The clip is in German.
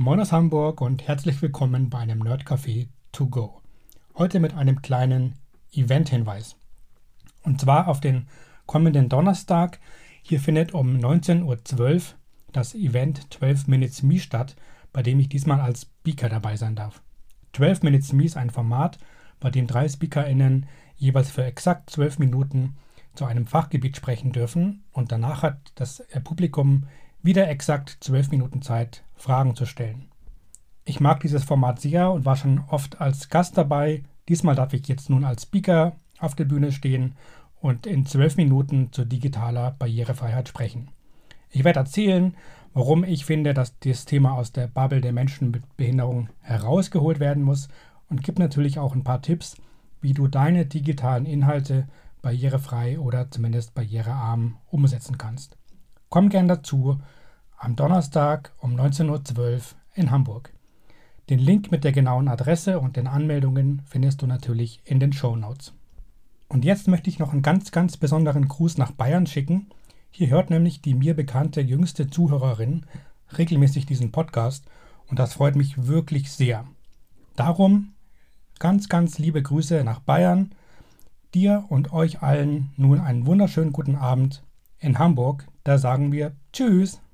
Moin aus Hamburg und herzlich willkommen bei einem Nerdcafé to go. Heute mit einem kleinen Event-Hinweis. Und zwar auf den kommenden Donnerstag. Hier findet um 19:12 Uhr das Event 12 Minutes Me statt, bei dem ich diesmal als Speaker dabei sein darf. 12 Minutes Me ist ein Format, bei dem 3 SpeakerInnen jeweils für exakt 12 Minuten zu einem Fachgebiet sprechen dürfen und danach hat das Publikum wieder exakt 12 Minuten Zeit, Fragen zu stellen. Ich mag dieses Format sehr und war schon oft als Gast dabei. Diesmal darf ich jetzt nun als Speaker auf der Bühne stehen und in 12 Minuten zu digitaler Barrierefreiheit sprechen. Ich werde erzählen, warum ich finde, dass das Thema aus der Bubble der Menschen mit Behinderung herausgeholt werden muss und gebe natürlich auch ein paar Tipps, wie du deine digitalen Inhalte barrierefrei oder zumindest barrierearm umsetzen kannst. Komm gern dazu am Donnerstag um 19:12 Uhr in Hamburg. Den Link mit der genauen Adresse und den Anmeldungen findest du natürlich in den Shownotes. Und jetzt möchte ich noch einen ganz, ganz besonderen Gruß nach Bayern schicken. Hier hört nämlich die mir bekannte jüngste Zuhörerin regelmäßig diesen Podcast und das freut mich wirklich sehr. Darum ganz, ganz liebe Grüße nach Bayern. Dir und euch allen nun einen wunderschönen guten Abend in Hamburg. Da sagen wir Tschüss.